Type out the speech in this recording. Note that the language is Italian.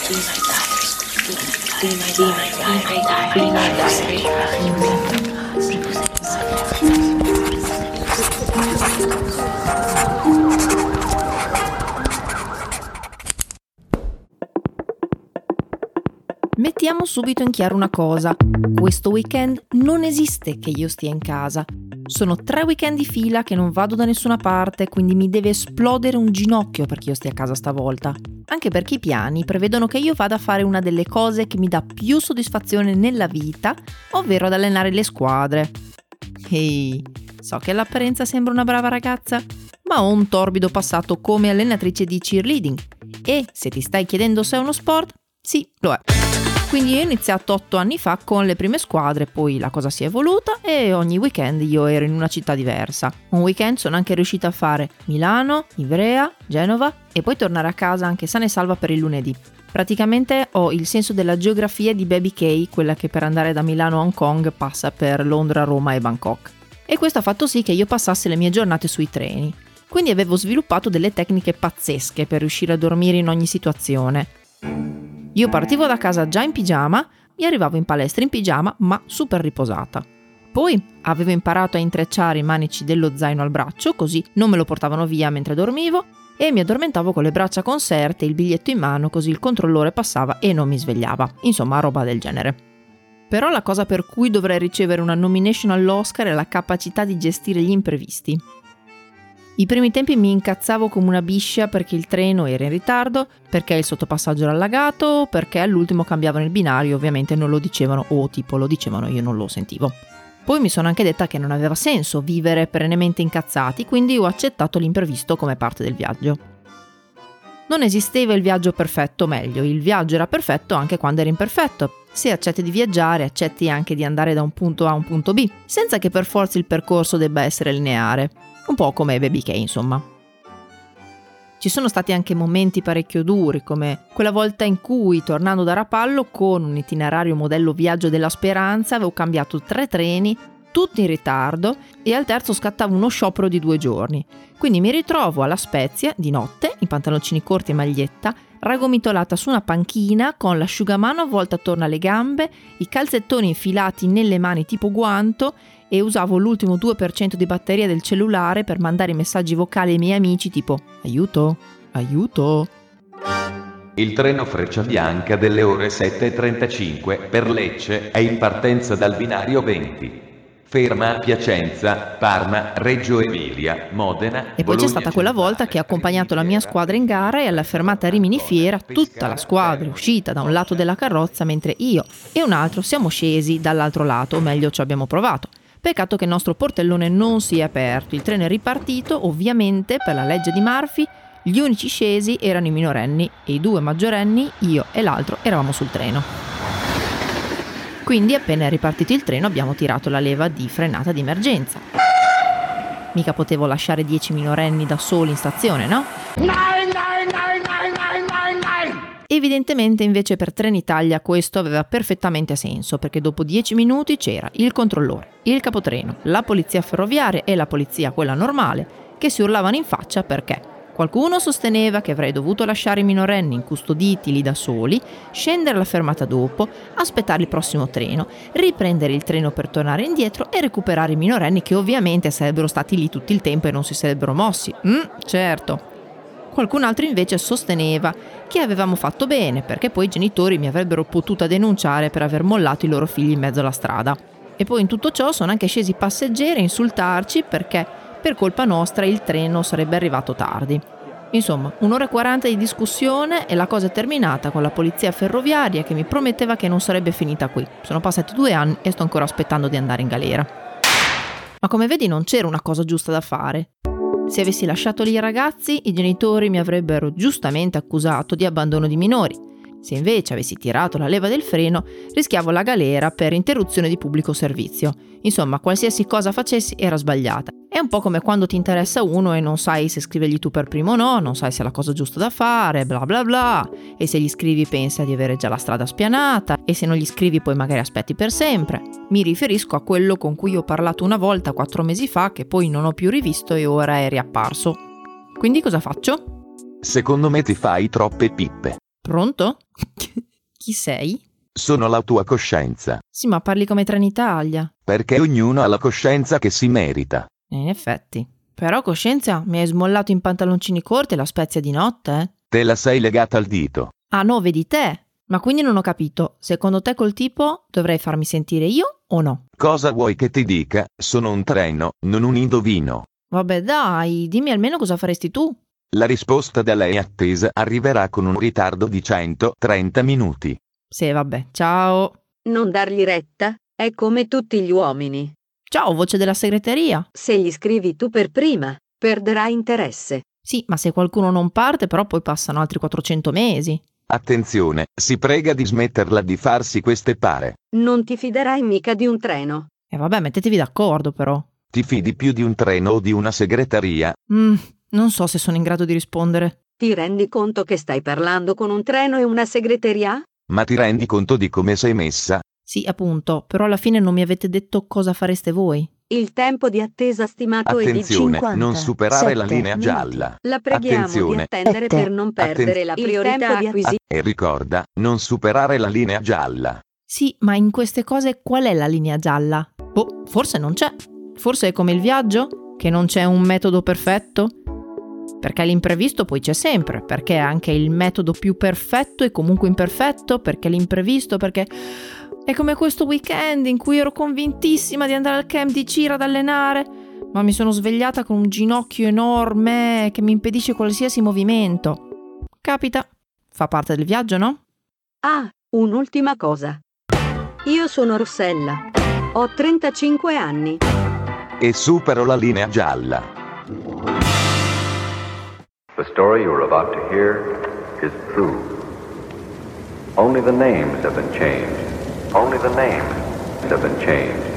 Mettiamo subito in chiaro una cosa. Questo weekend non esiste che io stia in casa. Sono 3 weekend di fila che non vado da nessuna parte, quindi mi deve esplodere un ginocchio perché io stia a casa stavolta. Anche perché i piani prevedono che io vada a fare una delle cose che mi dà più soddisfazione nella vita, ovvero ad allenare le squadre. Ehi, so che all'apparenza sembra una brava ragazza, ma ho un torbido passato come allenatrice di cheerleading. E se ti stai chiedendo se è uno sport, sì, lo è. Quindi ho iniziato 8 anni fa con le prime squadre, poi la cosa si è evoluta e ogni weekend io ero in una città diversa. Un weekend sono anche riuscita a fare Milano, Ivrea, Genova e poi tornare a casa anche sana e salva per il lunedì. Praticamente ho il senso della geografia di Baby K, quella che per andare da Milano a Hong Kong passa per Londra, Roma e Bangkok. E questo ha fatto sì che io passasse le mie giornate sui treni. Quindi avevo sviluppato delle tecniche pazzesche per riuscire a dormire in ogni situazione. Io partivo da casa già in pigiama, mi arrivavo in palestra in pigiama, ma super riposata. Poi avevo imparato a intrecciare i manici dello zaino al braccio, così non me lo portavano via mentre dormivo, e mi addormentavo con le braccia conserte e il biglietto in mano, così il controllore passava e non mi svegliava. Insomma, roba del genere. Però la cosa per cui dovrei ricevere una nomination all'Oscar è la capacità di gestire gli imprevisti. I primi tempi mi incazzavo come una biscia perché il treno era in ritardo, perché il sottopassaggio era allagato, perché all'ultimo cambiavano il binario, ovviamente non lo dicevano, o tipo lo dicevano io non lo sentivo. Poi mi sono anche detta che non aveva senso vivere perennemente incazzati, quindi ho accettato l'imprevisto come parte del viaggio. Non esisteva il viaggio perfetto, o meglio, il viaggio era perfetto anche quando era imperfetto. Se accetti di viaggiare, accetti anche di andare da un punto A a un punto B, senza che per forza il percorso debba essere lineare. Un po' come Baby K, insomma. Ci sono stati anche momenti parecchio duri, come quella volta in cui, tornando da Rapallo, con un itinerario modello Viaggio della Speranza, avevo cambiato 3 treni, tutti in ritardo, e al terzo scattava uno sciopero di 2 giorni. Quindi mi ritrovo alla Spezia, di notte, in pantaloncini corti e maglietta, ragomitolata su una panchina, con l'asciugamano avvolta attorno alle gambe, i calzettoni infilati nelle mani tipo guanto, e usavo l'ultimo 2% di batteria del cellulare per mandare messaggi vocali ai miei amici tipo aiuto, aiuto. Il treno Frecciabianca delle ore 7:35 per Lecce è in partenza dal binario 20. Ferma a Piacenza, Parma, Reggio Emilia, Modena. E poi c'è stata quella volta che ho accompagnato la mia squadra in gara e alla fermata Rimini Fiera tutta la squadra è uscita da un lato della carrozza mentre io e un altro siamo scesi dall'altro lato, o meglio ci abbiamo provato. Peccato che il nostro portellone non si è aperto, il treno è ripartito, ovviamente per la legge di Murphy gli unici scesi erano i minorenni e i 2 maggiorenni, io e l'altro, eravamo sul treno. Quindi appena è ripartito il treno abbiamo tirato la leva di frenata di emergenza. Mica potevo lasciare 10 minorenni da soli in stazione, no? Evidentemente invece per Trenitalia questo aveva perfettamente senso, perché dopo 10 minuti c'era il controllore, il capotreno, la polizia ferroviaria e la polizia, quella normale, che si urlavano in faccia perché qualcuno sosteneva che avrei dovuto lasciare i minorenni incustoditi lì da soli, scendere alla fermata dopo, aspettare il prossimo treno, riprendere il treno per tornare indietro e recuperare i minorenni che ovviamente sarebbero stati lì tutto il tempo e non si sarebbero mossi. Certo. Qualcun altro invece sosteneva che avevamo fatto bene perché poi i genitori mi avrebbero potuta denunciare per aver mollato i loro figli in mezzo alla strada. E poi in tutto ciò sono anche scesi passeggeri a insultarci perché per colpa nostra il treno sarebbe arrivato tardi. Insomma, 1 ora e 40 di discussione e la cosa è terminata con la polizia ferroviaria che mi prometteva che non sarebbe finita qui. Sono passati 2 anni e sto ancora aspettando di andare in galera. Ma come vedi non c'era una cosa giusta da fare. Se avessi lasciato lì i ragazzi, i genitori mi avrebbero giustamente accusato di abbandono di minori. Se invece avessi tirato la leva del freno, rischiavo la galera per interruzione di pubblico servizio. Insomma, qualsiasi cosa facessi era sbagliata. È un po' come quando ti interessa uno e non sai se scrivergli tu per primo o no, non sai se è la cosa giusta da fare, bla bla bla, e se gli scrivi pensa di avere già la strada spianata, e se non gli scrivi poi magari aspetti per sempre. Mi riferisco a quello con cui ho parlato una volta 4 mesi fa, che poi non ho più rivisto e ora è riapparso. Quindi cosa faccio? Secondo me ti fai troppe pippe. Pronto? Chi sei? Sono la tua coscienza. Sì, ma parli come Trenitalia. Perché ognuno ha la coscienza che si merita. In effetti. Però, coscienza, mi hai smollato in pantaloncini corti e la spezia di notte, eh? Te la sei legata al dito. Ah no, vedi te. Ma quindi non ho capito. Secondo te col tipo dovrei farmi sentire io o no? Cosa vuoi che ti dica? Sono un treno, non un indovino. Vabbè dai, dimmi almeno cosa faresti tu. La risposta da lei attesa arriverà con un ritardo di 130 minuti. Sì, vabbè, ciao. Non dargli retta, è come tutti gli uomini. Ciao, voce della segreteria. Se gli scrivi tu per prima, perderai interesse. Sì, ma se qualcuno non parte, però poi passano altri 400 mesi. Attenzione, si prega di smetterla di farsi queste pare. Non ti fiderai mica di un treno. Vabbè, mettetevi d'accordo però. Ti fidi più di un treno o di una segreteria? Non so se sono in grado di rispondere. Ti rendi conto che stai parlando con un treno e una segreteria? Ma ti rendi conto di come sei messa? Sì, appunto, però alla fine non mi avete detto cosa fareste voi. Il tempo di attesa stimato è di Attenzione, 50. non superare la linea gialla. La preghiamo Attenzione. di attendere per non perdere la priorità acquisita. E ricorda, non superare la linea gialla. Sì, ma in queste cose qual è la linea gialla? Boh, forse non c'è. Forse è come il viaggio, che non c'è un metodo perfetto? Perché l'imprevisto poi c'è sempre, perché anche il metodo più perfetto è comunque imperfetto, perché l'imprevisto, perché è come questo weekend in cui ero convintissima di andare al camp di Cira ad allenare, ma mi sono svegliata con un ginocchio enorme che mi impedisce qualsiasi movimento. Capita, fa parte del viaggio, no? Ah, un'ultima cosa. Io sono Rossella, ho 35 anni. E supero la linea gialla. The story you are about to hear is true. Only the names have been changed. Only the names have been changed.